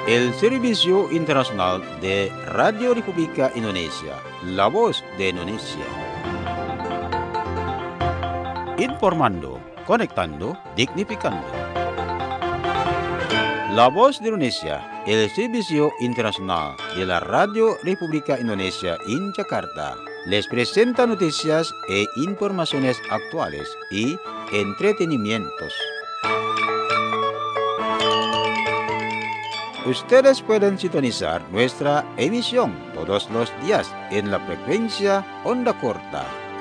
el Servicio Internacional de Radio República Indonesia, la voz de Indonesia. Informando, conectando, dignificando. La voz de Indonesia, el Servicio Internacional de la Radio República Indonesia en Jakarta, les presenta noticias e informaciones actuales y entretenimientos. Ustedes pueden sintonizar nuestra emisión todos los días en la frecuencia onda corta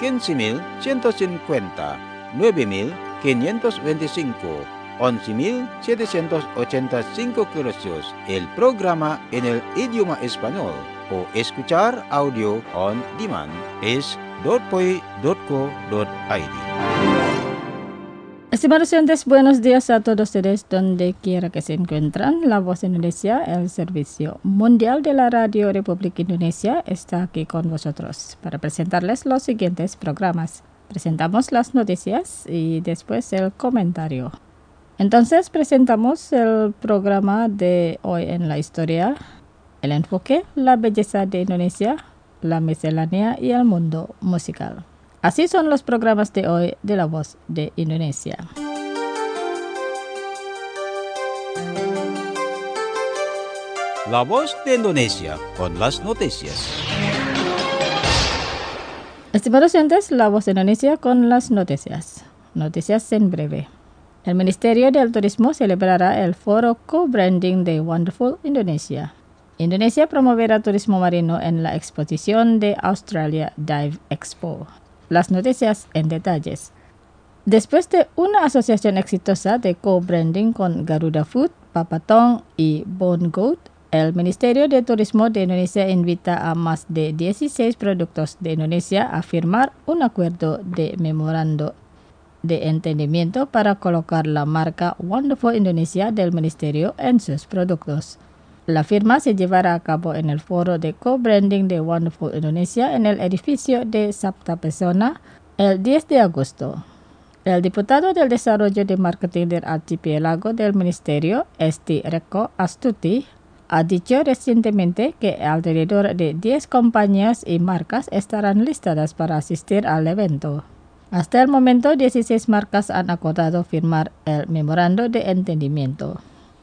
15.150, 9.525, 11.785 kHz, el programa en el idioma español, o escuchar audio on demand es .poi.co.id. Estimados oyentes, buenos días a todos ustedes donde quiera que se encuentran. La Voz de Indonesia, el Servicio Mundial de la Radio República Indonesia, está aquí con vosotros para presentarles los siguientes programas. Presentamos las noticias y después el comentario. Entonces presentamos el programa de hoy en la historia, el enfoque, la belleza de Indonesia, la miscelánea y el mundo musical. Así son los programas de hoy de La Voz de Indonesia. La Voz de Indonesia con las noticias. Estimados oyentes, La Voz de Indonesia con las noticias. Noticias en breve. El Ministerio del Turismo celebrará el foro Co-Branding de Wonderful Indonesia. Indonesia promoverá turismo marino en la exposición de Australia Dive Expo. Las noticias en detalles. Después de una asociación exitosa de co-branding con Garuda Food, Papatong y Bone Goat, el Ministerio de Turismo de Indonesia invita a más de 16 productos de Indonesia a firmar un acuerdo de memorando de entendimiento para colocar la marca Wonderful Indonesia del Ministerio en sus productos. La firma se llevará a cabo en el foro de co-branding de Wonderful Indonesia en el edificio de Sabta Pesona el 10 de agosto. El diputado del Desarrollo de Marketing del Archipiélago del Ministerio, Esti Reko Astuti, ha dicho recientemente que alrededor de 10 compañías y marcas estarán listadas para asistir al evento. Hasta el momento, 16 marcas han acordado firmar el memorando de entendimiento.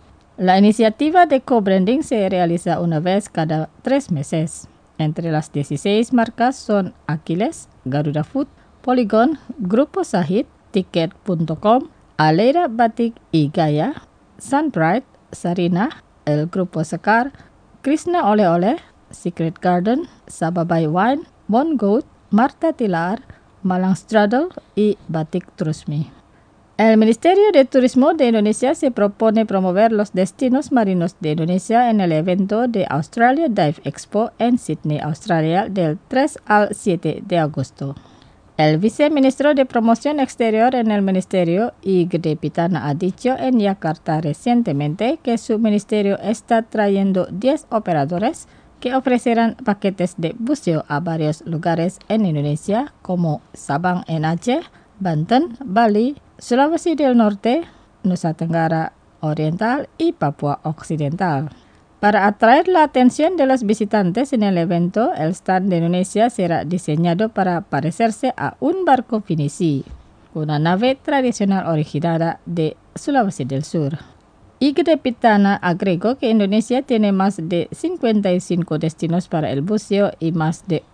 La iniciativa de co-branding se realiza una vez cada 3 meses. Entre las 16 marcas son Achilles, Garuda Food, Polygon, Grupo Sahid, Ticket.com, Aleira Batik y Gaya, Sunbright, Sarina, el Grupo Sekar, Krishna Ole Ole, Secret Garden, Sababai Wine, Bone Goat, Marta Tilar, Malang Straddle y Batik Trusmi. El Ministerio de Turismo de Indonesia se propone promover los destinos marinos de Indonesia en el evento de Australia Dive Expo en Sydney, Australia, del 3 al 7 de agosto. El viceministro de Promoción Exterior en el Ministerio, I. Gede Pitana, ha dicho en Yakarta recientemente que su ministerio está trayendo 10 operadores que ofrecerán paquetes de buceo a varios lugares en Indonesia como Sabang en Aceh, Banten, Bali, Sulawesi del Norte, Nusa Tenggara Oriental y Papua Occidental. Para atraer la atención de los visitantes en el evento, el stand de Indonesia será diseñado para parecerse a un barco finisi, una nave tradicional originada de Sulawesi del Sur. Igede Pitana agregó que Indonesia tiene más de 55 destinos para el buceo y más de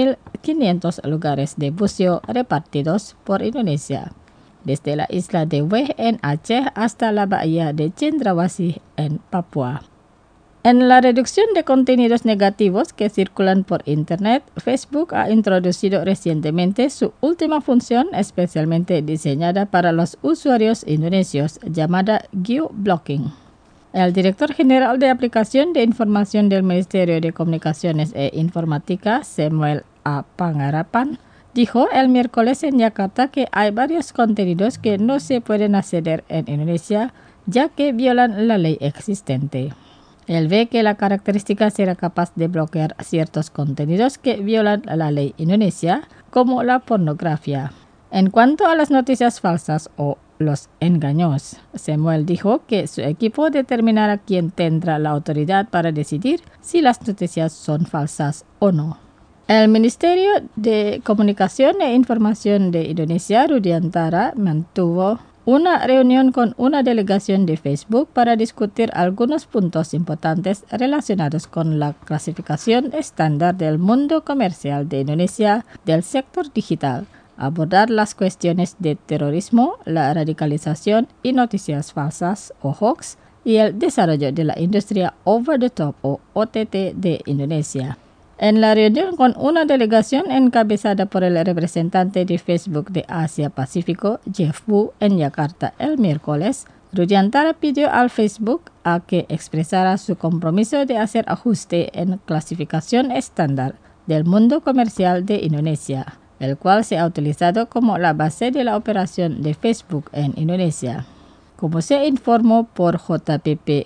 1.500 lugares de buceo repartidos por Indonesia, desde la isla de Weh en Aceh hasta la bahía de Cendrawasih en Papua. En la reducción de contenidos negativos que circulan por Internet, Facebook ha introducido recientemente su última función especialmente diseñada para los usuarios indonesios, llamada Geoblocking. El director general de Aplicación de Información del Ministerio de Comunicaciones e Informática, Samuel A. Pangarapan, dijo el miércoles en Yakarta que hay varios contenidos que no se pueden acceder en Indonesia, ya que violan la ley existente. Él ve que la característica será capaz de bloquear ciertos contenidos que violan la ley indonesia, como la pornografía. En cuanto a las noticias falsas o los engaños. Samuel dijo que su equipo determinará quién tendrá la autoridad para decidir si las noticias son falsas o no. El Ministerio de Comunicación e Información de Indonesia, Rudiantara, mantuvo una reunión con una delegación de Facebook para discutir algunos puntos importantes relacionados con la clasificación estándar del mundo comercial de Indonesia del sector digital, abordar las cuestiones de terrorismo, la radicalización y noticias falsas o hoax, y el desarrollo de la industria over the top o OTT de Indonesia. En la reunión con una delegación encabezada por el representante de Facebook de Asia Pacífico, Jeff Wu, en Yakarta el miércoles, Rudiantara pidió al Facebook a que expresara su compromiso de hacer ajuste en clasificación estándar del mundo comercial de Indonesia, el cual se ha utilizado como la base de la operación de Facebook en Indonesia. Como se informó por jpp.go.id,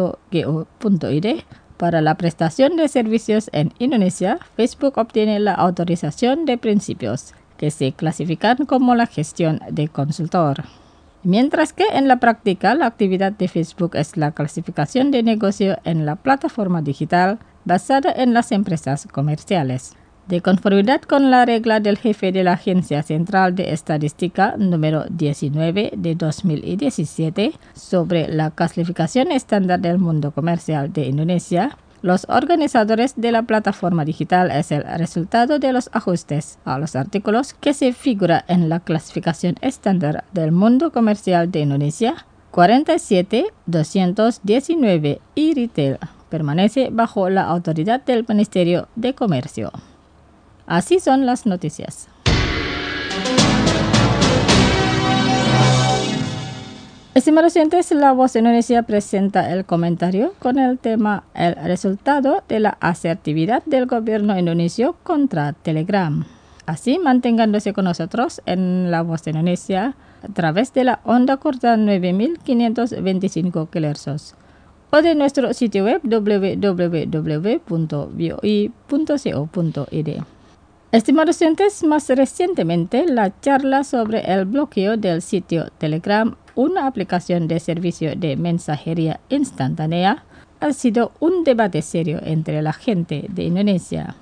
para la prestación de servicios en Indonesia, Facebook obtiene la autorización de principios, que se clasifican como la gestión de consultor. Mientras que en la práctica la actividad de Facebook es la clasificación de negocio en la plataforma digital basada en las empresas comerciales. De conformidad con la regla del jefe de la Agencia Central de Estadística número 19 de 2017 sobre la clasificación estándar del mundo comercial de Indonesia, los organizadores de la plataforma digital es el resultado de los ajustes a los artículos que se figura en la clasificación estándar del mundo comercial de Indonesia 47-219 y retail permanece bajo la autoridad del Ministerio de Comercio. Así son las noticias. Estimados oyentes, La Voz de Indonesia presenta el comentario con el tema El resultado de la asertividad del gobierno indonesio contra Telegram. Así, manténganse con nosotros en La Voz de Indonesia a través de la onda corta 9525 kHz o de nuestro sitio web www.voi.co.id. Estimados oyentes, más recientemente la charla sobre el bloqueo del sitio Telegram, una aplicación de servicio de mensajería instantánea, ha sido un debate serio entre la gente de Indonesia.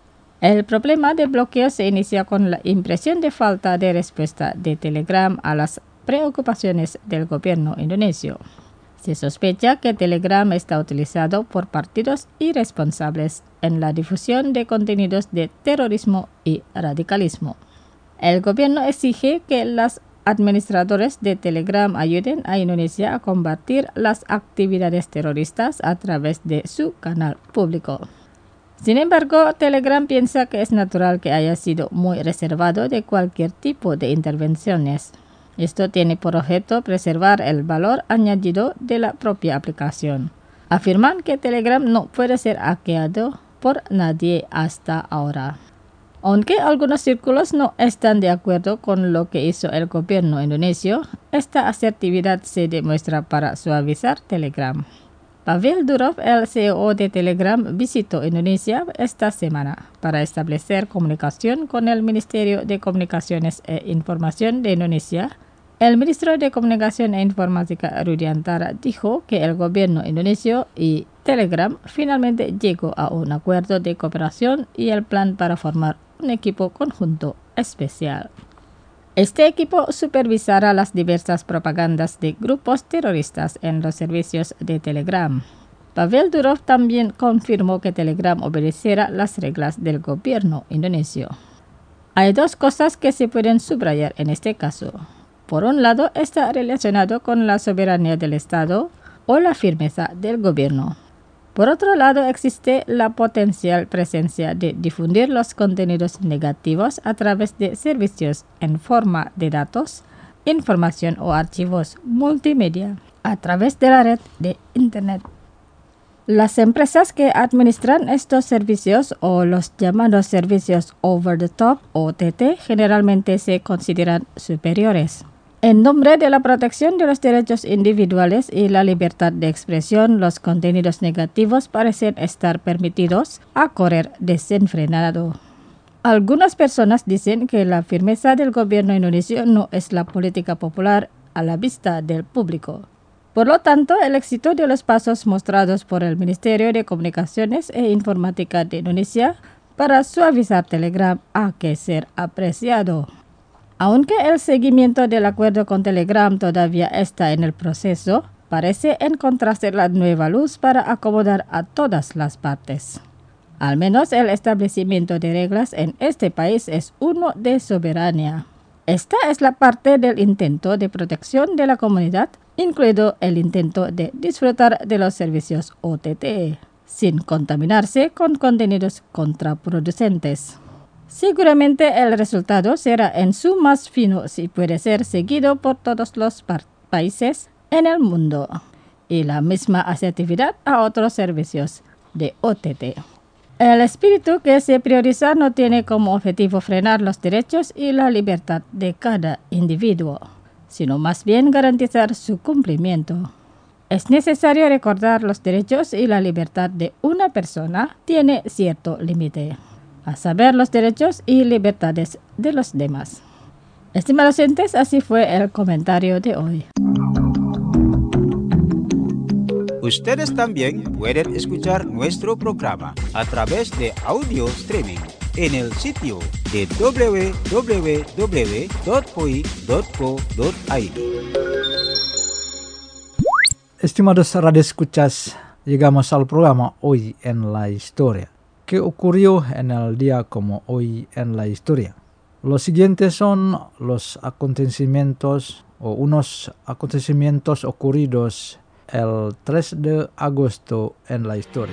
El problema de bloqueo se inicia con la impresión de falta de respuesta de Telegram a las preocupaciones del gobierno indonesio. Se sospecha que Telegram está utilizado por partidos irresponsables en la difusión de contenidos de terrorismo y radicalismo. El gobierno exige que los administradores de Telegram ayuden a Indonesia a combatir las actividades terroristas a través de su canal público. Sin embargo, Telegram piensa que es natural que haya sido muy reservado de cualquier tipo de intervenciones. Esto tiene por objeto preservar el valor añadido de la propia aplicación. Afirman que Telegram no puede ser hackeado por nadie hasta ahora. Aunque algunos círculos no están de acuerdo con lo que hizo el gobierno indonesio, esta asertividad se demuestra para suavizar Telegram. Pavel Durov, el CEO de Telegram, visitó Indonesia esta semana para establecer comunicación con el Ministerio de Comunicaciones e Información de Indonesia. El ministro de Comunicación e Informática Rudiantara dijo que el gobierno indonesio y Telegram finalmente llegó a un acuerdo de cooperación y el plan para formar un equipo conjunto especial. Este equipo supervisará las diversas propagandas de grupos terroristas en los servicios de Telegram. Pavel Durov también confirmó que Telegram obedecerá las reglas del gobierno indonesio. Hay dos cosas que se pueden subrayar en este caso. Por un lado, está relacionado con la soberanía del Estado o la firmeza del gobierno. Por otro lado, existe la potencial presencia de difundir los contenidos negativos a través de servicios en forma de datos, información o archivos multimedia a través de la red de Internet. Las empresas que administran estos servicios o los llamados servicios over the top OTT generalmente se consideran superiores. En nombre de la protección de los derechos individuales y la libertad de expresión, los contenidos negativos parecen estar permitidos a correr desenfrenado. Algunas personas dicen que la firmeza del gobierno indonesio no es la política popular a la vista del público. Por lo tanto, el éxito de los pasos mostrados por el Ministerio de Comunicaciones e Informática de Indonesia para suavizar Telegram ha que ser apreciado. Aunque el seguimiento del acuerdo con Telegram todavía está en el proceso, parece encontrarse la nueva luz para acomodar a todas las partes. Al menos el establecimiento de reglas en este país es uno de soberanía. Esta es la parte del intento de protección de la comunidad, incluido el intento de disfrutar de los servicios OTT, sin contaminarse con contenidos contraproducentes. Seguramente el resultado será en su más fino si puede ser seguido por todos los países en el mundo, y la misma asertividad a otros servicios de OTT. El espíritu que se prioriza no tiene como objetivo frenar los derechos y la libertad de cada individuo, sino más bien garantizar su cumplimiento. Es necesario recordar los derechos y la libertad de una persona tiene cierto límite, a saber los derechos y libertades de los demás. Estimados oyentes, así fue el comentario de hoy. Ustedes también pueden escuchar nuestro programa a través de audio streaming en el sitio de www.poi.co.id. Estimados radioescuchas, llegamos al programa Hoy en la Historia. ¿Qué ocurrió en el día como hoy en la historia? Los siguientes son los acontecimientos o unos acontecimientos ocurridos el 3 de agosto en la historia.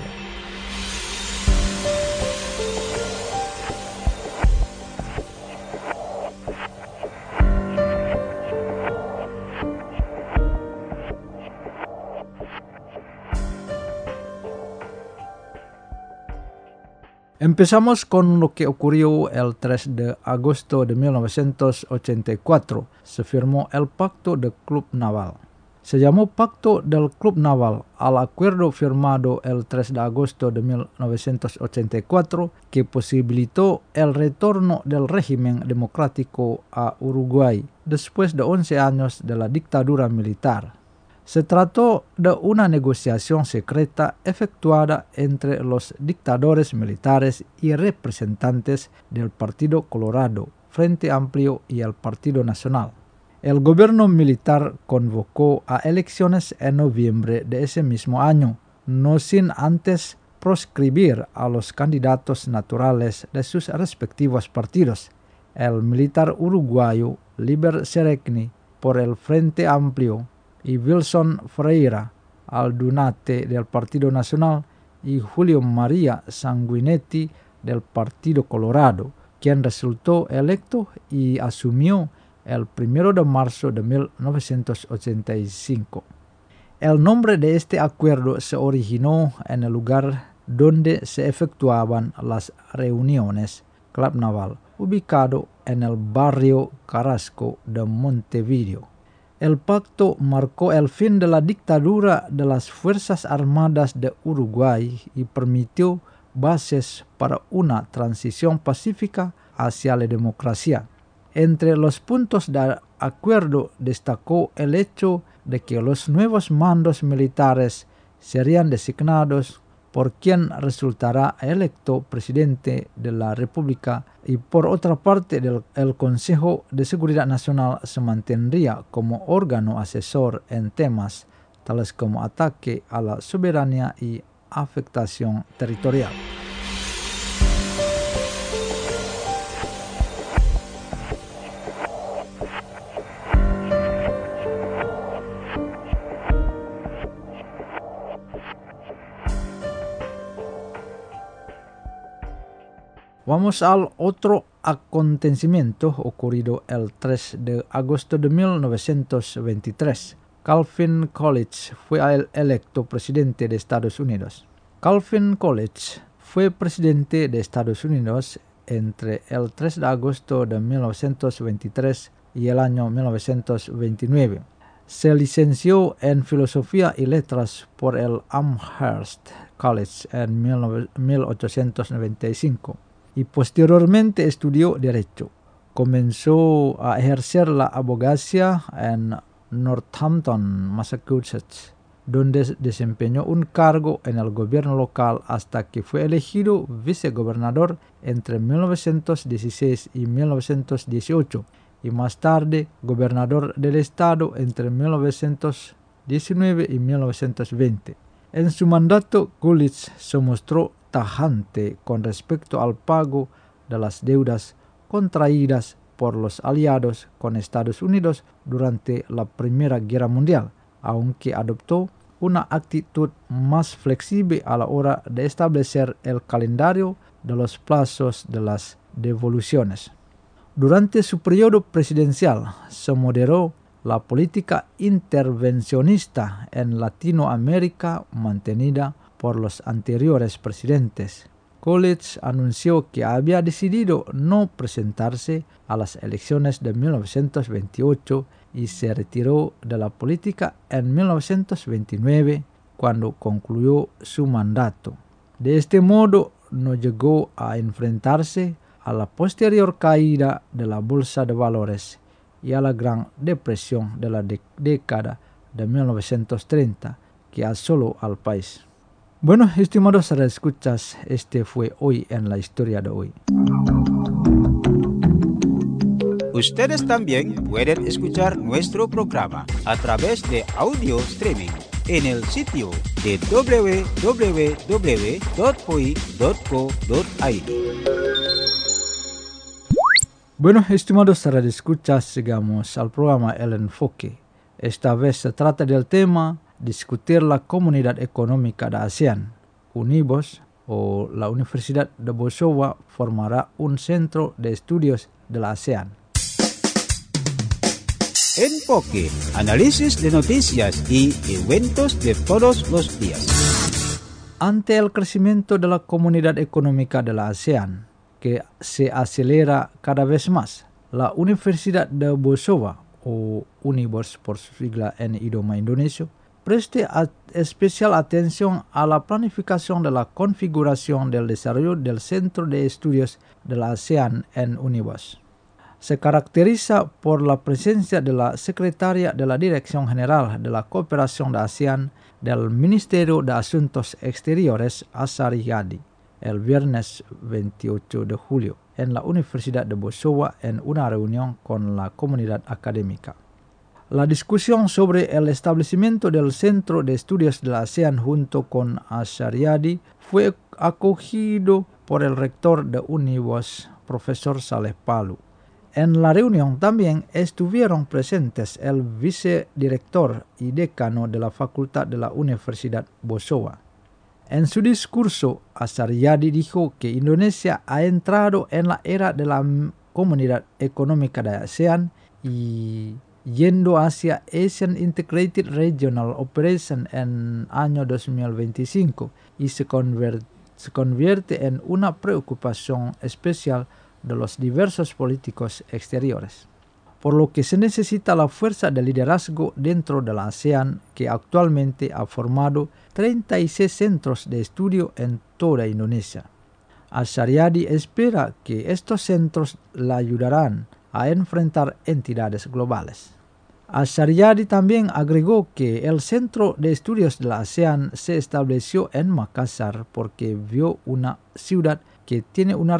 Empezamos con lo que ocurrió el 3 de agosto de 1984. Se firmó el Pacto del Club Naval. Se llamó Pacto del Club Naval al acuerdo firmado el 3 de agosto de 1984 que posibilitó el retorno del régimen democrático a Uruguay después de 11 años de la dictadura militar. Se trató de una negociación secreta efectuada entre los dictadores militares y representantes del Partido Colorado, Frente Amplio y el Partido Nacional. El gobierno militar convocó a elecciones en noviembre de ese mismo año, no sin antes proscribir a los candidatos naturales de sus respectivos partidos. El militar uruguayo Liber Seregni por el Frente Amplio y Wilson Ferreira Aldunate del Partido Nacional y Julio María Sanguinetti del Partido Colorado, quien resultó electo y asumió el 1 de marzo de 1985. El nombre de este acuerdo se originó en el lugar donde se efectuaban las reuniones, Club Naval, ubicado en el barrio Carrasco de Montevideo. El pacto marcó el fin de la dictadura de las Fuerzas Armadas de Uruguay y permitió bases para una transición pacífica hacia la democracia. Entre los puntos de acuerdo destacó el hecho de que los nuevos mandos militares serían designados por quien resultará electo presidente de la República y por otra parte el Consejo de Seguridad Nacional se mantendría como órgano asesor en temas tales como ataque a la soberanía y afectación territorial. Vamos al otro acontecimiento ocurrido el 3 de agosto de 1923. Calvin Coolidge fue electo presidente de Estados Unidos. Calvin Coolidge fue presidente de Estados Unidos entre el 3 de agosto de 1923 y el año 1929. Se licenció en Filosofía y Letras por el Amherst College en 1895. Y posteriormente estudió Derecho. Comenzó a ejercer la abogacía en Northampton, Massachusetts, donde desempeñó un cargo en el gobierno local hasta que fue elegido vicegobernador entre 1916 y 1918 y más tarde gobernador del estado entre 1919 y 1920. En su mandato, Coolidge se mostró tajante con respecto al pago de las deudas contraídas por los aliados con Estados Unidos durante la Primera Guerra Mundial, aunque adoptó una actitud más flexible a la hora de establecer el calendario de los plazos de las devoluciones. Durante su periodo presidencial se moderó la política intervencionista en Latinoamérica mantenida por los anteriores presidentes. Coolidge anunció que había decidido no presentarse a las elecciones de 1928 y se retiró de la política en 1929 cuando concluyó su mandato. De este modo no llegó a enfrentarse a la posterior caída de la bolsa de valores y a la Gran Depresión de la década de 1930 que asoló al país. Bueno, estimados radioescuchas, este fue Hoy en la Historia de Hoy. Ustedes también pueden escuchar nuestro programa a través de audio streaming en el sitio de www.hoi.co.id. Bueno, estimados radioescuchas, llegamos al programa El Enfoque. Esta vez se trata del tema discutir la Comunidad Económica de ASEAN. UNIBOS o la Universidad de Bosova formará un centro de estudios de la ASEAN. Enfoque, análisis de noticias y eventos de todos los días. Ante el crecimiento de la Comunidad Económica de la ASEAN, que se acelera cada vez más, la Universidad de Bosova, o UNIBOS por su sigla en idioma indonesio, preste especial atención a la planificación de la configuración del desarrollo del Centro de Estudios de la ASEAN en UNIBOS. Se caracteriza por la presencia de la secretaria de la Dirección General de la Cooperación de ASEAN del Ministerio de Asuntos Exteriores, Azari Yadi, el viernes 28 de julio, en la Universidad de Bosova en una reunión con la comunidad académica. La discusión sobre el establecimiento del Centro de Estudios de la ASEAN junto con Azari fue acogido por el rector de UNIBOS, profesor Saleh Palu. En la reunión también estuvieron presentes el vicedirector y decano de la Facultad de la Universidad Bosova. En su discurso, Azari dijo que Indonesia ha entrado en la era de la Comunidad Económica de ASEAN y yendo hacia Asian Integrated Regional Operation en año 2025 y se convierte en una preocupación especial de los diversos políticos exteriores, por lo que se necesita la fuerza de liderazgo dentro de la ASEAN, que actualmente ha formado 36 centros de estudio en toda Indonesia. Azari espera que estos centros la ayudarán a enfrentar entidades globales. Azari también agregó que el Centro de Estudios de la ASEAN se estableció en Makassar porque vio una ciudad que tiene un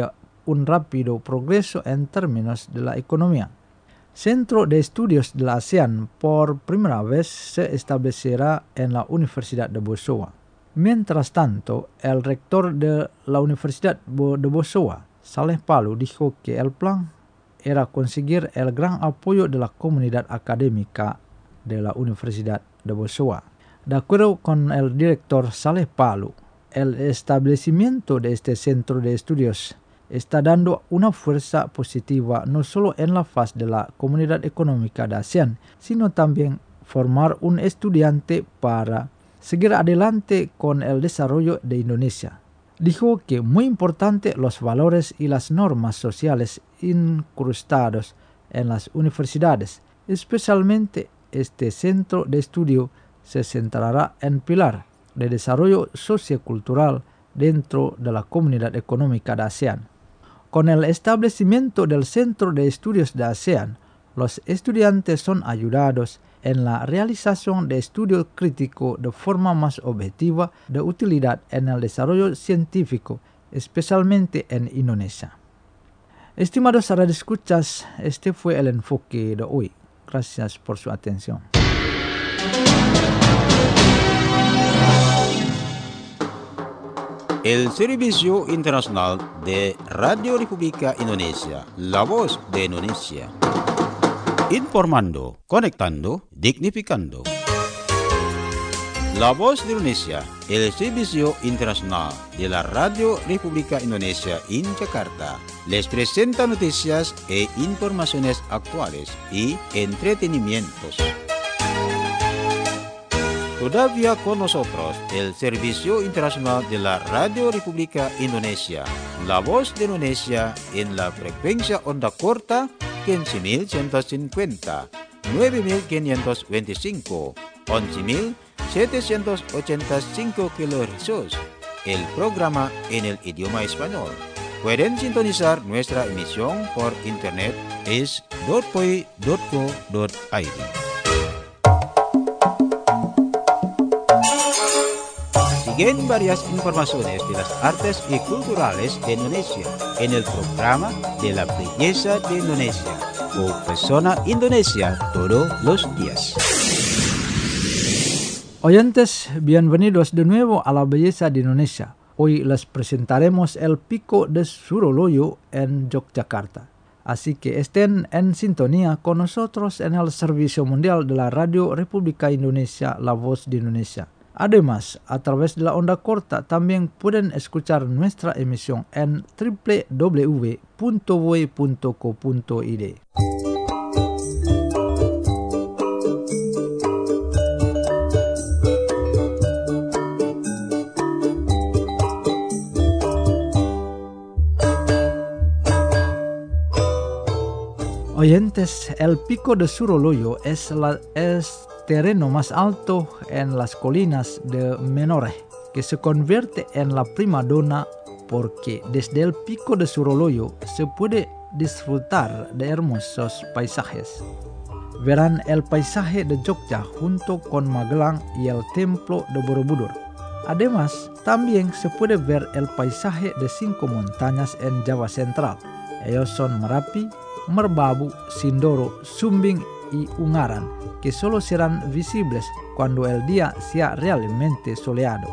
rápido progreso en términos de la economía. Centro de Estudios de la ASEAN por primera vez se establecerá en la Universidad de Bosova. Mientras tanto, el rector de la Universidad de Bosova, Saleh Palu, dijo que el plan era conseguir el gran apoyo de la comunidad académica de la Universidad de Bosova. De acuerdo con el director Saleh Palu, el establecimiento de este centro de estudios está dando una fuerza positiva no solo en la faz de la Comunidad Económica de ASEAN, sino también formar un estudiante para seguir adelante con el desarrollo de Indonesia. Dijo que muy importante los valores y las normas sociales incrustados en las universidades, especialmente este centro de estudio se centrará en pilar de desarrollo sociocultural dentro de la Comunidad Económica de ASEAN. Con el establecimiento del Centro de Estudios de ASEAN, los estudiantes son ayudados en la realización de estudio crítico de forma más objetiva de utilidad en el desarrollo científico, especialmente en Indonesia. Estimados radioescuchas, este fue el enfoque de hoy. Gracias por su atención. El Servicio Internacional de Radio República Indonesia, la voz de Indonesia. Informando, conectando, dignificando. La voz de Indonesia, el Servicio Internacional de la Radio República Indonesia en Jakarta, les presenta noticias e informaciones actuales y entretenimientos. Todavía con nosotros el Servicio Internacional de la Radio República Indonesia, la voz de Indonesia en la frecuencia onda corta 15.150, 9.525, 11.785 kHz. El programa en el idioma español. Pueden sintonizar nuestra emisión por internet es .poi.co.id. Siguen varias informaciones de las artes y culturales de Indonesia en el programa de la belleza de Indonesia o Persona Indonesia todos los días. Oyentes, bienvenidos de nuevo a la belleza de Indonesia. Hoy les presentaremos el Pico de Suroloyo en Yogyakarta. Así que estén en sintonía con nosotros en el Servicio Mundial de la Radio República Indonesia, la voz de Indonesia. Además, a través de la onda corta también pueden escuchar nuestra emisión en www.voi.co.id. Oyentes, el Pico de Suroloyo es terreno más alto en las colinas de Menoreh, que se convierte en la primadona porque desde el Pico de Suroloyo se puede disfrutar de hermosos paisajes. Verán el paisaje de Jogja junto con Magelang y el templo de Borobudur. Además, también se puede ver el paisaje de 5 montañas en Java Central. Ellos son Merapi, Merbabu, Sindoro, Sumbing y Ungaran, que solo serán visibles cuando el día sea realmente soleado.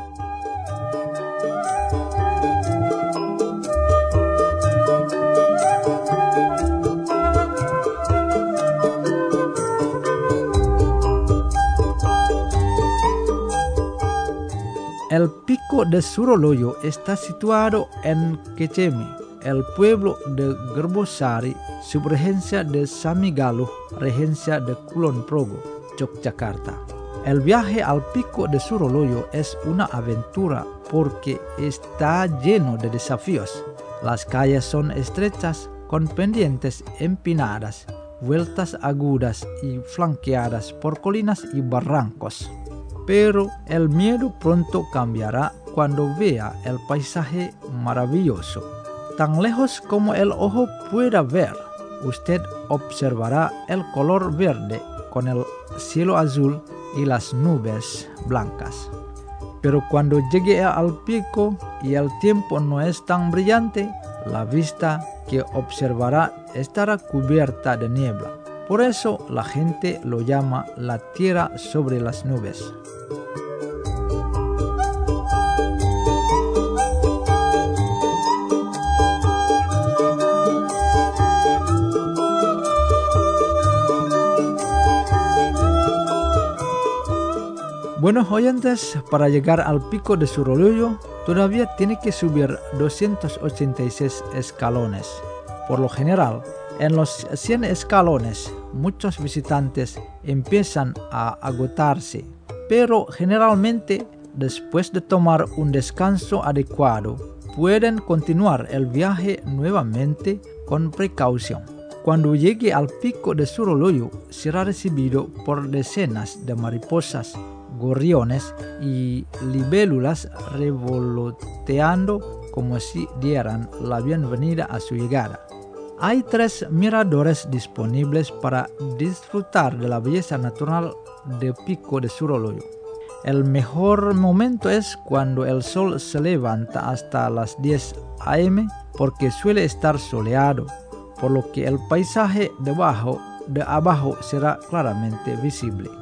El Pico de Suroloyo está situado en Keceme, el pueblo de Gerbosari, subregencia de Samigaluh, regencia de Kulon Progo, Yogyakarta. El viaje al Pico de Suroloyo es una aventura porque está lleno de desafíos. Las calles son estrechas con pendientes empinadas, vueltas agudas y flanqueadas por colinas y barrancos. Pero el miedo pronto cambiará cuando vea el paisaje maravilloso. Tan lejos como el ojo pueda ver, usted observará el color verde con el cielo azul y las nubes blancas. Pero cuando llegue al pico y el tiempo no es tan brillante, la vista que observará estará cubierta de niebla. Por eso la gente lo llama la tierra sobre las nubes. Buenos oyentes, para llegar al Pico de Suroloyo todavía tiene que subir 286 escalones. Por lo general, en los 100 escalones, muchos visitantes empiezan a agotarse, pero generalmente, después de tomar un descanso adecuado, pueden continuar el viaje nuevamente con precaución. Cuando llegue al Pico de Suroloyo, será recibido por decenas de mariposas, gorriones y libélulas revoloteando como si dieran la bienvenida a su llegada. Hay 3 miradores disponibles para disfrutar de la belleza natural de Pico de Suroloyo. El mejor momento es cuando el sol se levanta hasta las 10 a.m. porque suele estar soleado, por lo que el paisaje de abajo será claramente visible.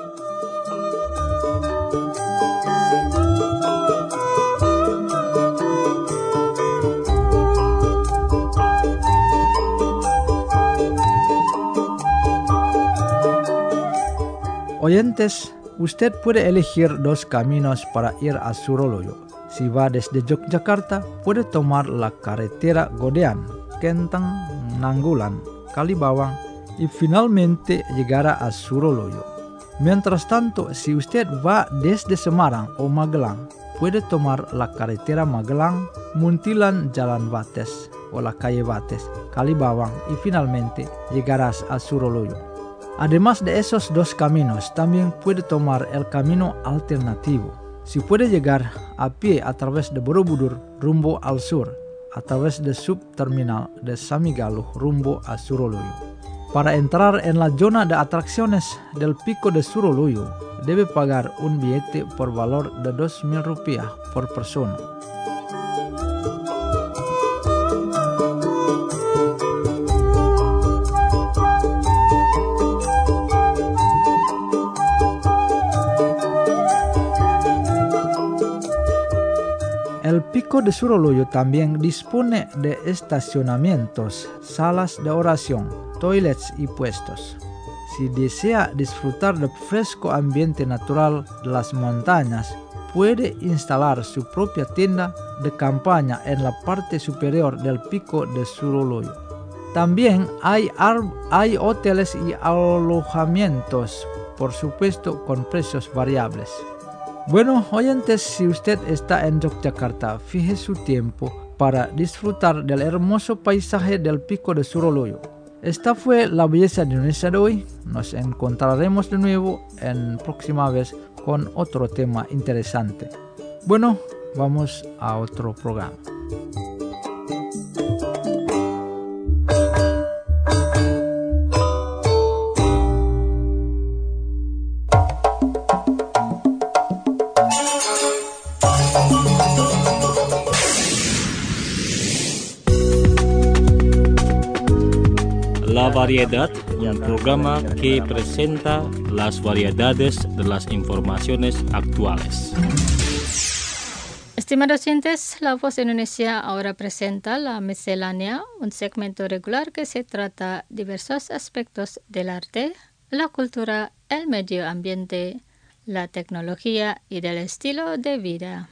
Oyentes, usted puede elegir 2 caminos para ir a Suroloyo. Si va desde Yogyakarta, puede tomar la carretera Godean, Kentang, Nanggulan, Kalibawang y finalmente llegará a Suroloyo. Mientras tanto, si usted va desde Semarang o Magelang, puede tomar la carretera Magelang, Muntilan Jalan Bates o la calle Bates, Kalibawang y finalmente llegarás a Suroloyo. Además de esos 2 caminos, también puede tomar el camino alternativo. Si puede llegar a pie a través de Borobudur rumbo al sur, a través del subterminal de Samigaluh rumbo a Suroloyo. Para entrar en la zona de atracciones del Pico de Suroloyo, debe pagar un billete por valor de 2.000 rupiah por persona. El Pico de Suroloyo también dispone de estacionamientos, salas de oración, toilets y puestos. Si desea disfrutar del fresco ambiente natural de las montañas, puede instalar su propia tienda de campaña en la parte superior del Pico de Suroloyo. También hay hoteles y alojamientos, por supuesto con precios variables. Bueno, oyentes, si usted está en Yogyakarta, fije su tiempo para disfrutar del hermoso paisaje del Pico de Suroloyo. Esta fue la belleza de Indonesia de hoy. Nos encontraremos de nuevo en próxima vez con otro tema interesante. Bueno, vamos a otro programa. La Variedad, un programa que presenta las variedades de las informaciones actuales. Estimados oyentes, La Voz de Indonesia ahora presenta La Miscelánea, un segmento regular que se trata diversos aspectos del arte, la cultura, el medio ambiente, la tecnología y del estilo de vida.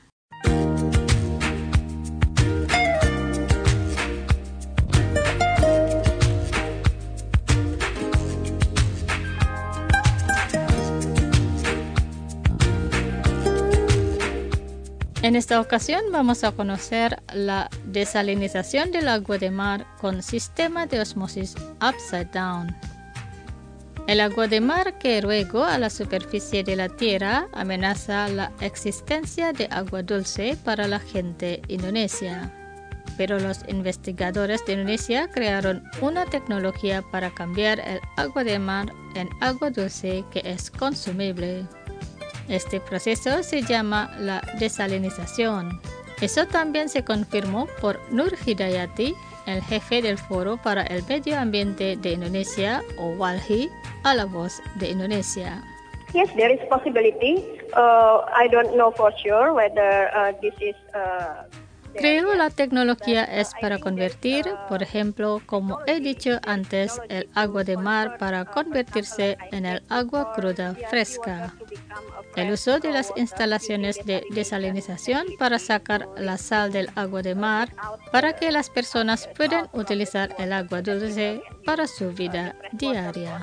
En esta ocasión vamos a conocer la desalinización del agua de mar con sistema de osmosis upside down. El agua de mar que luego a la superficie de la tierra amenaza la existencia de agua dulce para la gente indonesia. Pero los investigadores de Indonesia crearon una tecnología para cambiar el agua de mar en agua dulce que es consumible. Este proceso se llama la desalinización. Eso también se confirmó por Nur Hidayati, el jefe del Foro para el Medio Ambiente de Indonesia, o WALHI, a La Voz de Indonesia. Yes, there is possibility. I don't know for sure whether this is. Creo la tecnología es para convertir, por ejemplo, como he dicho antes, el agua de mar para convertirse en el agua cruda fresca. El uso de las instalaciones de desalinización para sacar la sal del agua de mar para que las personas puedan utilizar el agua dulce para su vida diaria.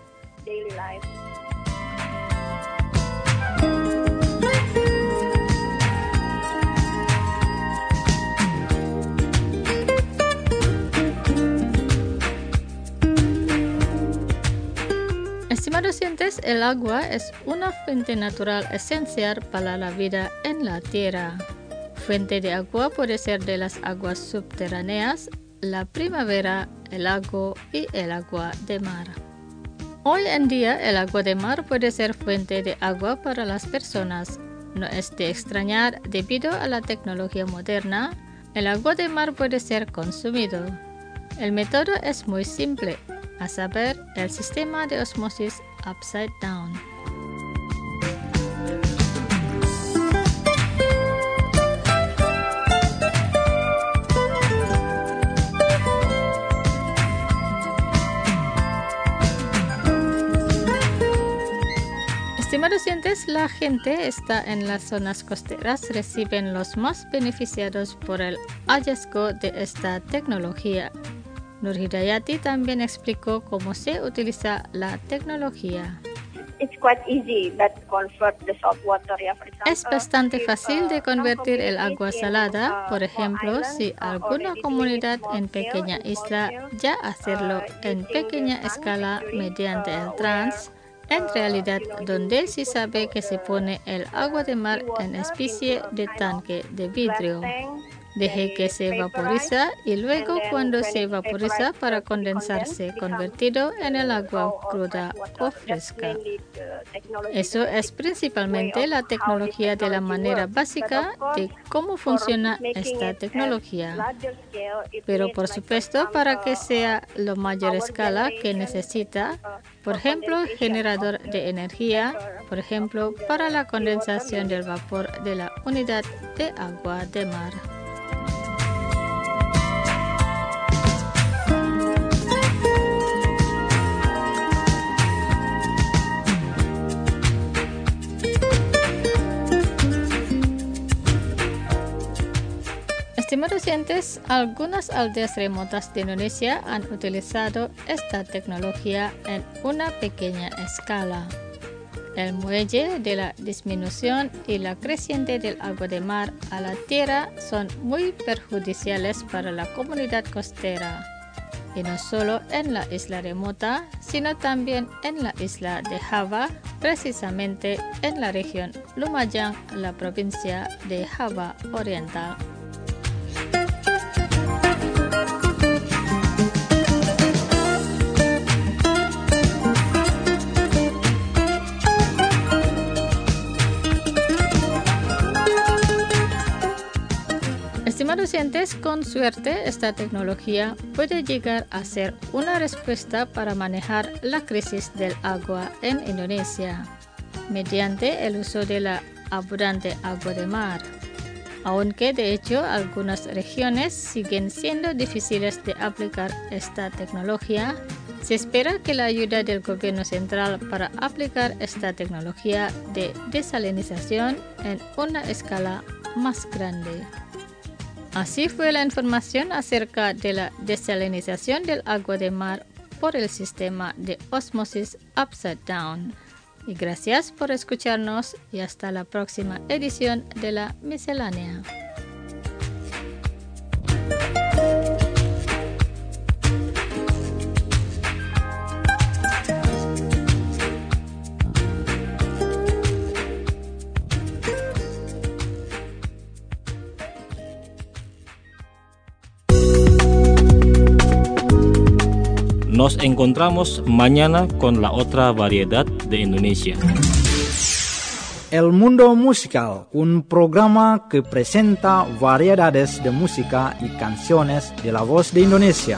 Estimados oyentes, el agua es una fuente natural esencial para la vida en la tierra. Fuente de agua puede ser de las aguas subterráneas, la primavera, el lago y el agua de mar. Hoy en día el agua de mar puede ser fuente de agua para las personas. No es de extrañar debido a la tecnología moderna, el agua de mar puede ser consumido. El método es muy simple, a saber, el sistema de osmosis upside down. Estimados oyentes, la gente está en las zonas costeras reciben los más beneficiados por el hallazgo de esta tecnología. Nur Hidayati también explicó cómo se utiliza la tecnología. It's quite easy that convert the salt water, for example. Es bastante fácil de convertir el agua salada, por ejemplo, si alguna comunidad en pequeña isla ya hacerlo en pequeña escala mediante el trans. En realidad, donde se sabe que se pone el agua de mar en especie de tanque de vidrio. Deje que se vaporiza y luego cuando se vaporiza para condensarse convertido en el agua cruda o fresca. Eso es principalmente la tecnología de la manera básica de cómo funciona esta tecnología. Pero por supuesto, para que sea la mayor escala que necesita, por ejemplo, generador de energía, por ejemplo, para la condensación del vapor de la unidad de agua de mar. Estimados oyentes, algunas aldeas remotas de Indonesia han utilizado esta tecnología en una pequeña escala. El muelle de la disminución y la creciente del agua de mar a la tierra son muy perjudiciales para la comunidad costera, y no solo en la isla remota, sino también en la isla de Java, precisamente en la región Lumajang, la provincia de Java Oriental. Estimados oyentes, con suerte esta tecnología puede llegar a ser una respuesta para manejar la crisis del agua en Indonesia, mediante el uso de la abundante agua de mar. Aunque de hecho algunas regiones siguen siendo difíciles de aplicar esta tecnología, se espera que la ayuda del gobierno central para aplicar esta tecnología de desalinización en una escala más grande. Así fue la información acerca de la desalinización del agua de mar por el sistema de osmosis upside down. Y gracias por escucharnos y hasta la próxima edición de la miscelánea. Nos encontramos mañana con la otra variedad de Indonesia. El Mundo Musical, un programa que presenta variedades de música y canciones de la voz de Indonesia.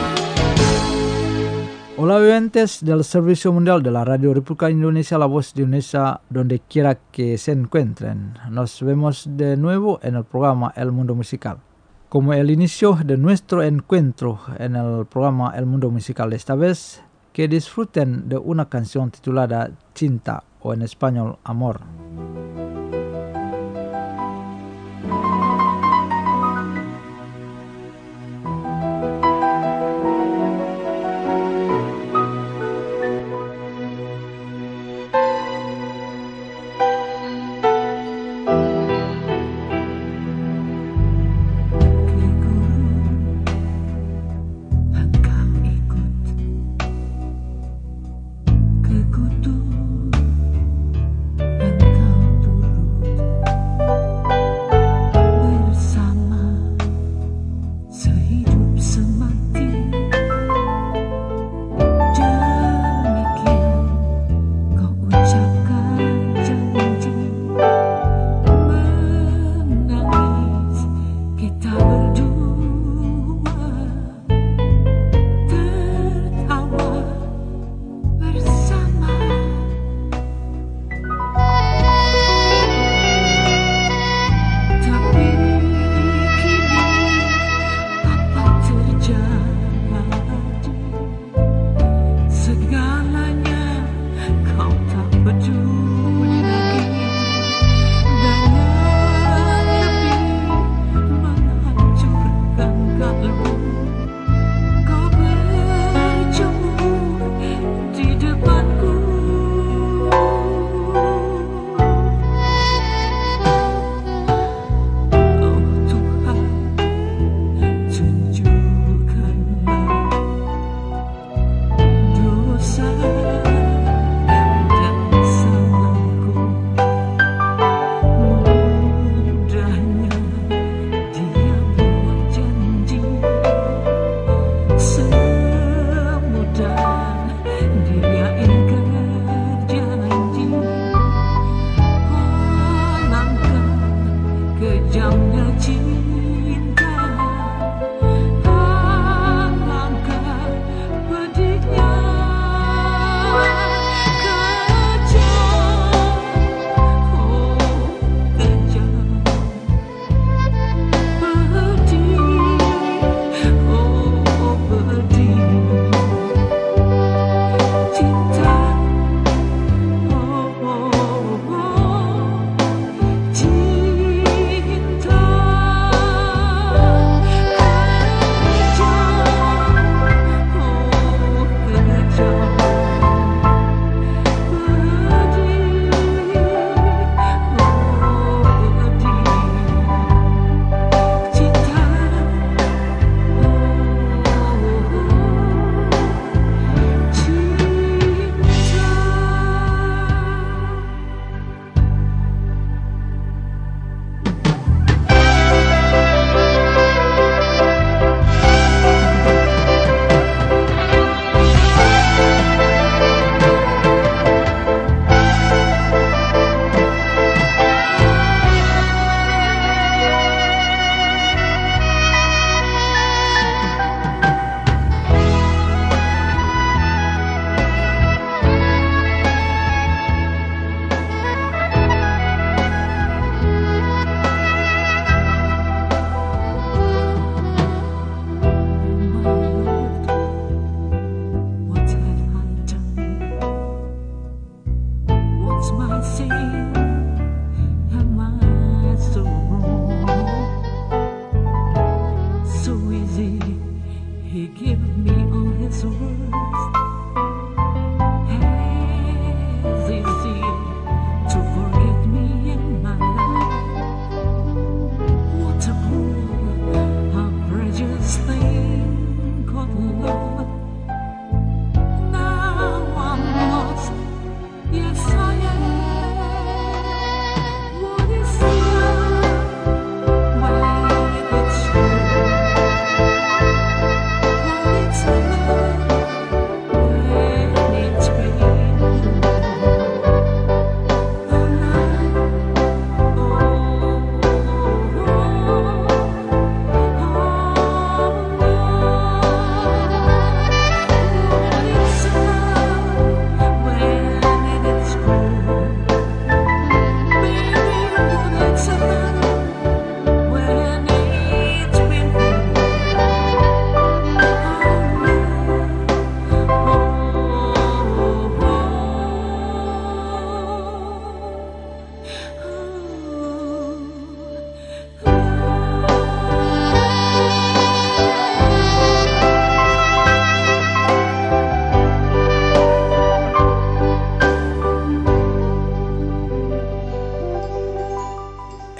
Hola oyentes del Servicio Mundial de la Radio República Indonesia, la voz de Indonesia, donde quiera que se encuentren. Nos vemos de nuevo en el programa El Mundo Musical. Como el inicio de nuestro encuentro en el programa El Mundo Musical de esta vez, que disfruten de una canción titulada Cinta o en español Amor. Engkau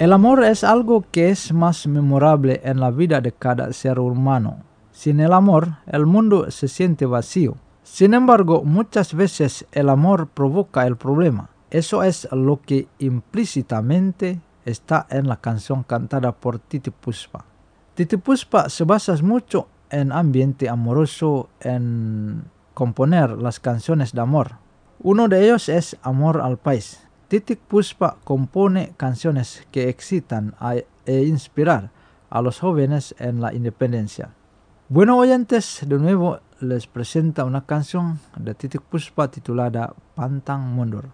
El amor es algo que es más memorable en la vida de cada ser humano. Sin el amor, el mundo se siente vacío. Sin embargo, muchas veces el amor provoca el problema. Eso es lo que implícitamente está en la canción cantada por Titiek Puspa. Titiek Puspa se basa mucho en ambiente amoroso en componer las canciones de amor. Uno de ellos es Amor al País. Titiek Puspa compone canciones que excitan e inspirar a los jóvenes en la independencia. Bueno, oyentes, de nuevo les presenta una canción de Titiek Puspa titulada Pantang Mundur.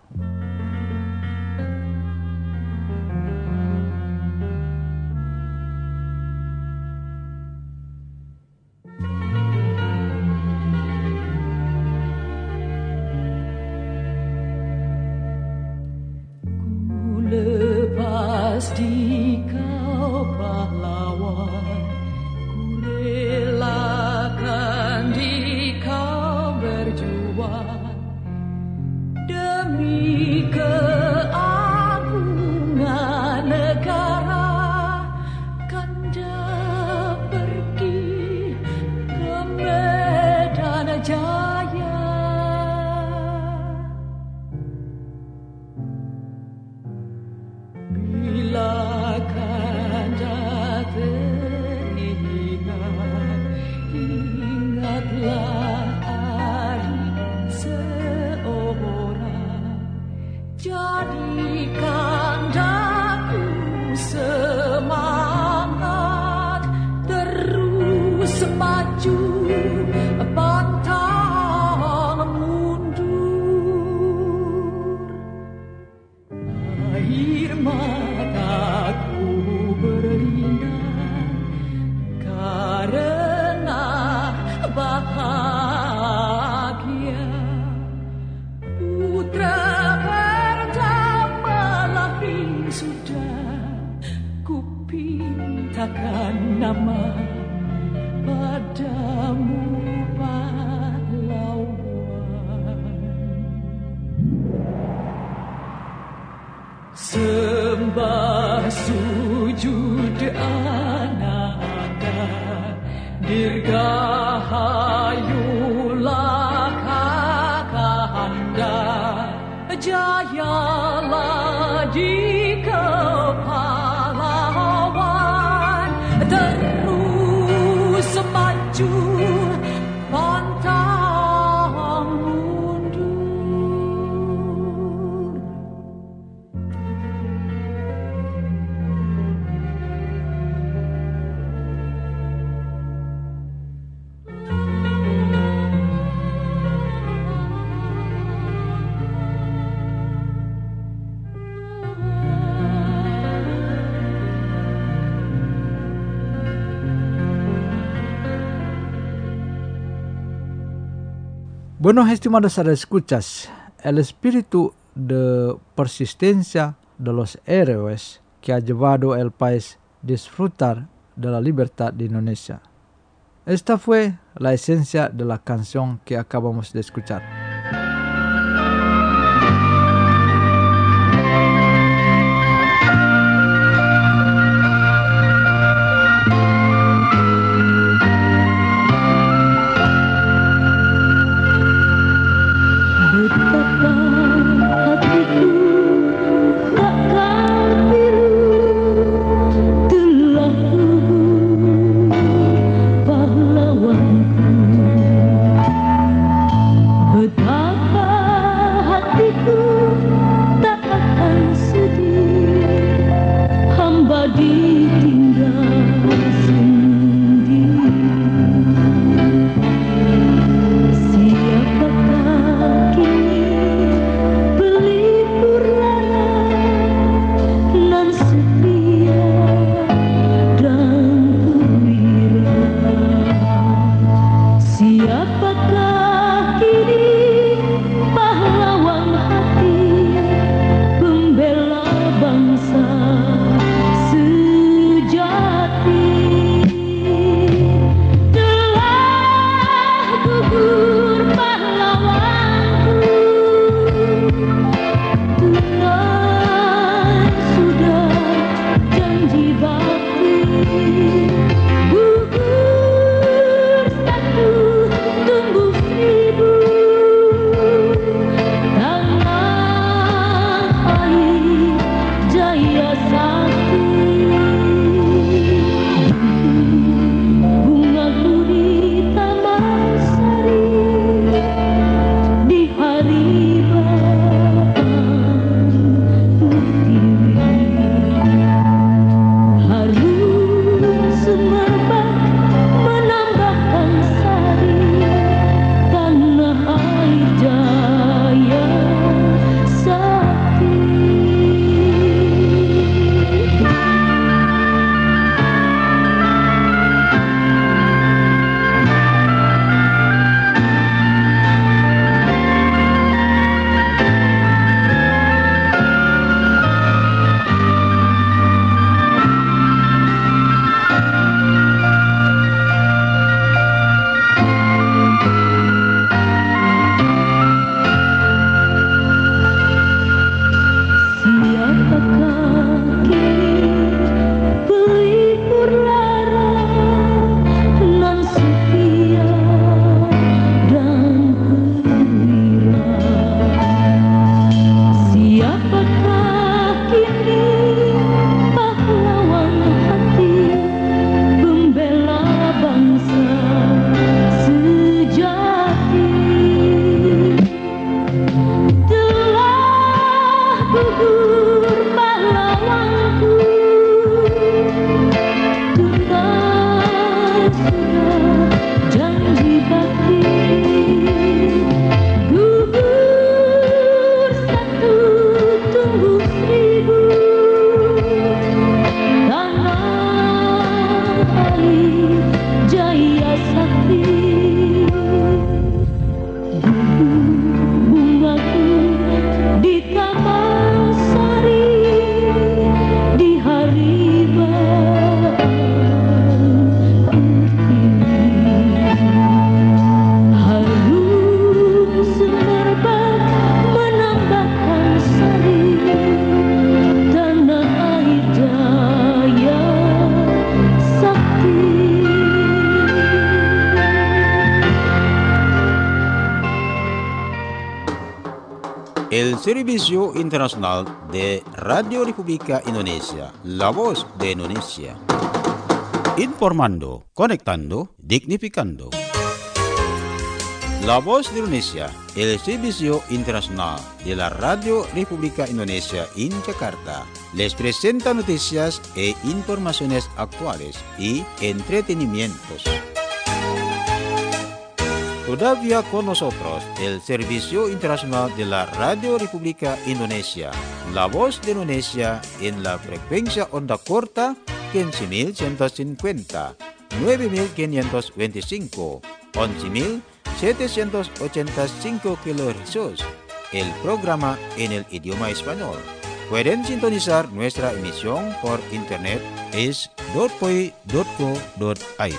Lepas di kau pahlawan, ku relakan di kau berjuang demi keagungan negara. Kanda pergi ke medan jaya. Bila Kanda teringat, ingatlah adik seorang. Jadikan daku semangat, terus maju, pantang mundur. Air mataku berlinang karena bahagia. Putra pertama lahir sudah, ku pintakan nama padamu pahlawan. Sembah sujud ananda, dirgahayulah Kakanda, jayalah di kepalawan, terus maju, pantang mundur. Bueno, estimados escuchas, el espíritu de persistencia de los héroes que ha llevado el país a disfrutar de la libertad de Indonesia. Esta fue la esencia de la canción que acabamos de escuchar. Betapa El Servicio Internacional de Radio República Indonesia, la voz de Indonesia. Informando, conectando, dignificando. La voz de Indonesia, el Servicio Internacional de la Radio República Indonesia en Jakarta, les presenta noticias e informaciones actuales y entretenimientos. Todavía con nosotros el Servicio Internacional de la Radio República Indonesia, la voz de Indonesia en la frecuencia onda corta 15.150, 9.525, 11.785 kHz. El programa en el idioma español. Pueden sintonizar nuestra emisión por internet es .poi.co.id.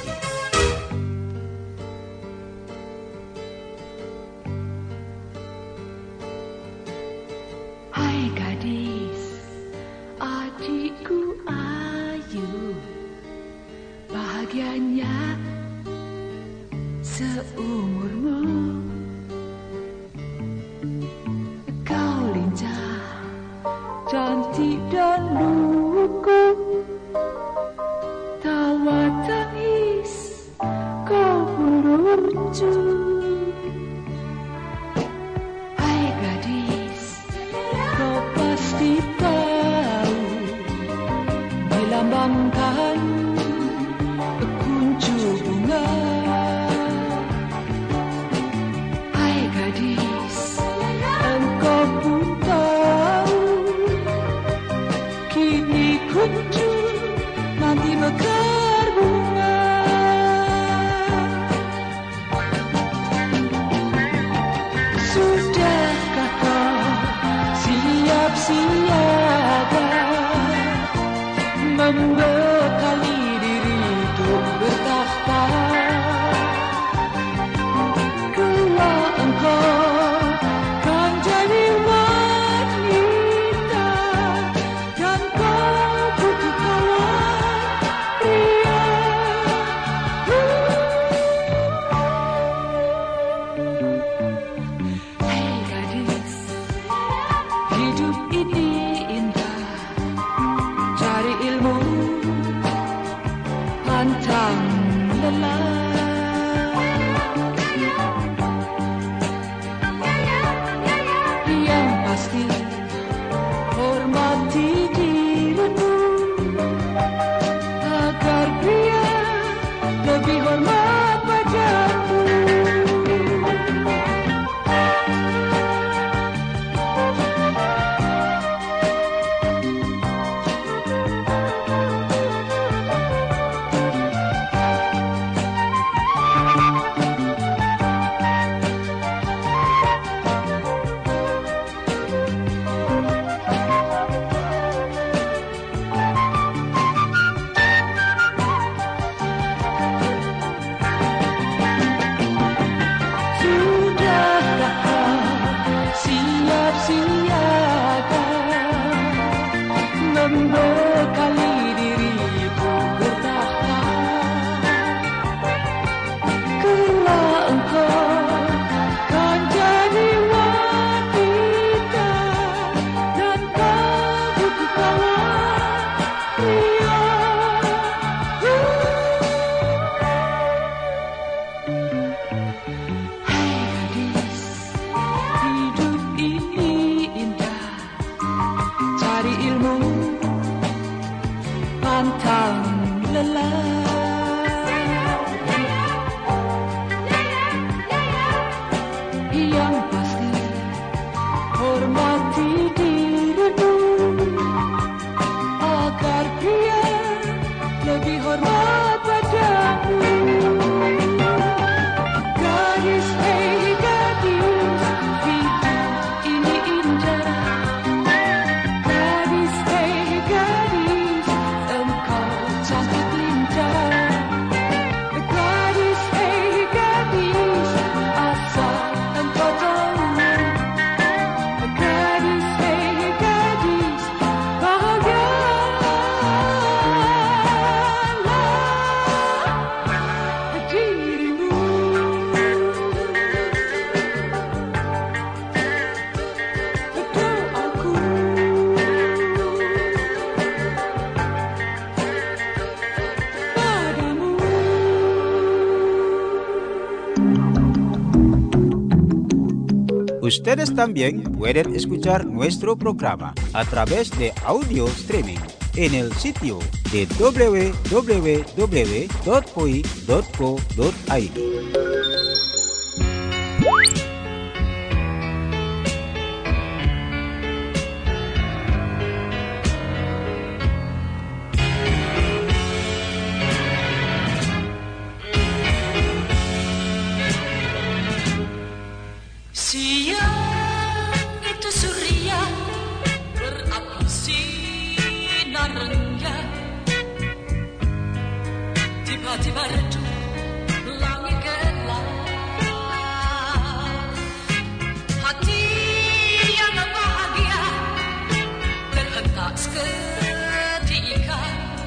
Hai gadis, adikku Ayu, bahagianya seumurmu. Kau lincah, cantik dan lugu, tawa tangis kau pun lucu. Hai gadis, kau pasti tahu dilambangkan kuncup bunga. Hai gadis, engkau pun tahu kini kuncup nanti mekar bunga. Sudahkah kau siap siaga membekali diri untuk bertahta? Kelak engkau kan jadi wanita dan kau butuh kawan pria. Hei gadis, hidup ini indah. Cari ilmu, pantang lelah. Yang pasti, hormati dirimu agar dia lebih hormat padamu. Sudahkah kau siap siaga membekali diriku bertahta? Kelak engkau kan jadi wanita dan kau butuh kawan pria. Hai gadis, hidup ini indah. Cari ilmu, pantang lelah. Yang pasti, hormati dirimu agar dia lebih hormat padamu. Gadis, hei gadis, hidup ini indah. Gadis, hei gadis, engkau cantik lincah. Gadis, hei gadis, asal engkau tahu. Gadis, hei Ustedes también pueden escuchar nuestro programa a través de audio streaming en el sitio de www.poi.co.id. Siang itu surya berapi sinarnya, tiba-tiba redup langit gelap. Hati yang bahagia terhentak seketika,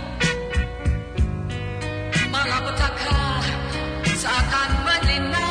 malapetaka seakan melina.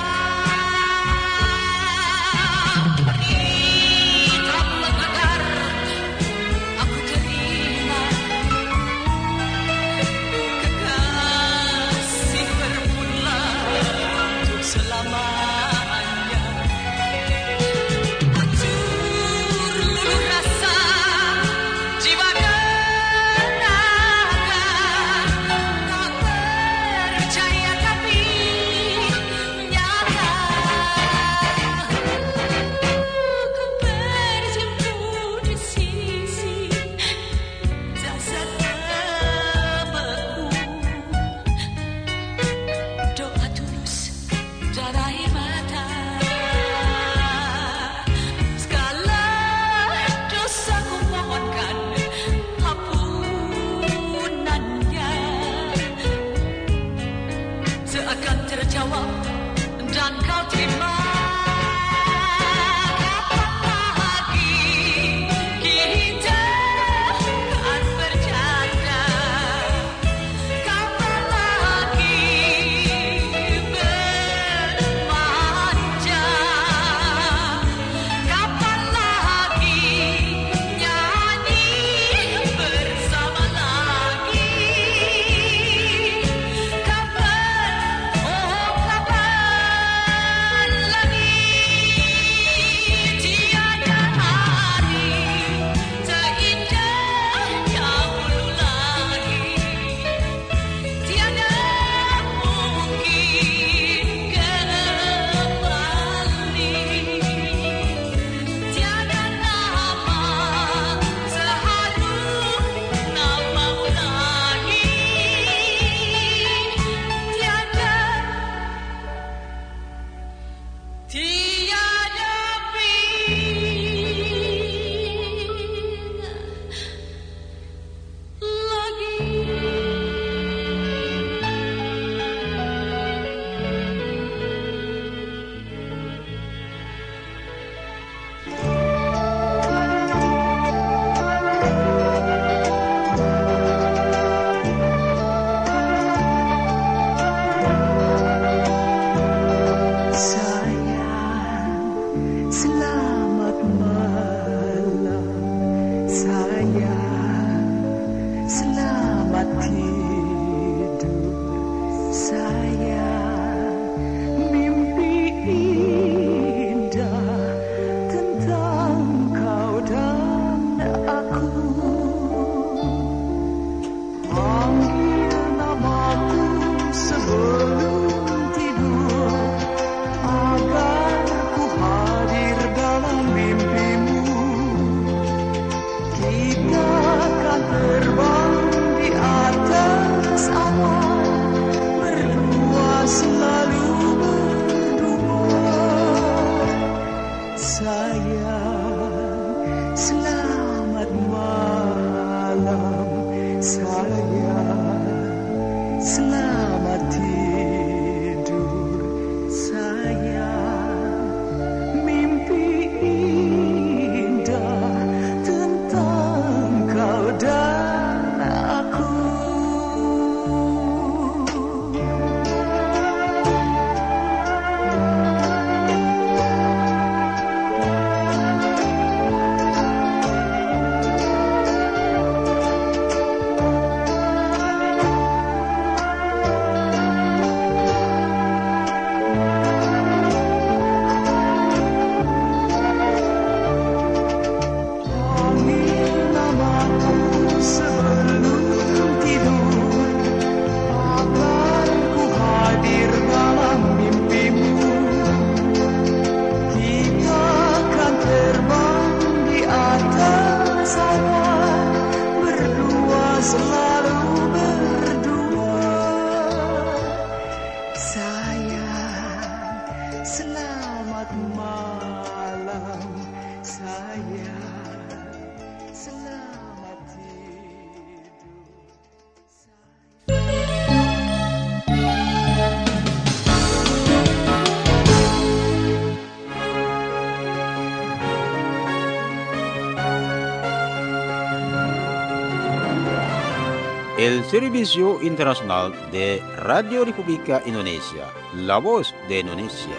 el Servicio Internacional de Radio República Indonesia, la voz de Indonesia.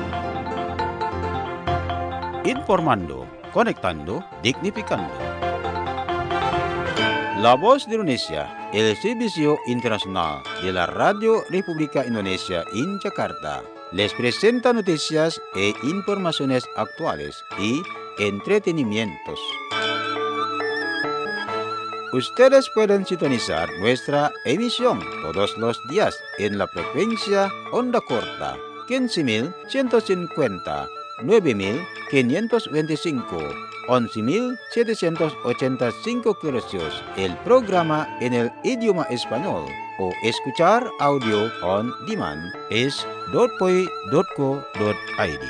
Informando, conectando, dignificando. La voz de Indonesia, el Servicio Internacional de la Radio República Indonesia en Jakarta, les presenta noticias e informaciones actuales y entretenimientos. Ustedes pueden sintonizar nuestra emisión todos los días en la frecuencia onda corta 15.150, 9.525, 11.785 kHz. El programa en el idioma español o escuchar audio on demand es .poi.co.id.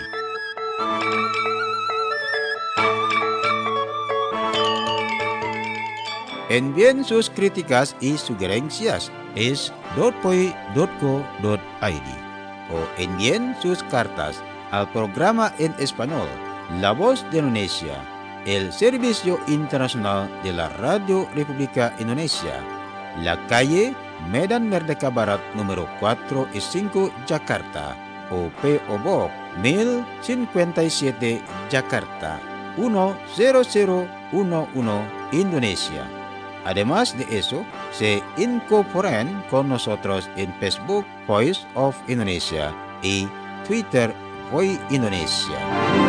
Envíen sus críticas y sugerencias es .poi.co.id o envíen sus cartas al programa en español La Voz de Indonesia, el Servicio Internacional de la Radio República Indonesia, la calle Medan Merdeka Barat número 4 y 5 Jakarta o P.O. Box 1057 Jakarta 10011 Indonesia. Además de eso, se incorporan con nosotros en Facebook Voice of Indonesia y Twitter Voice Indonesia.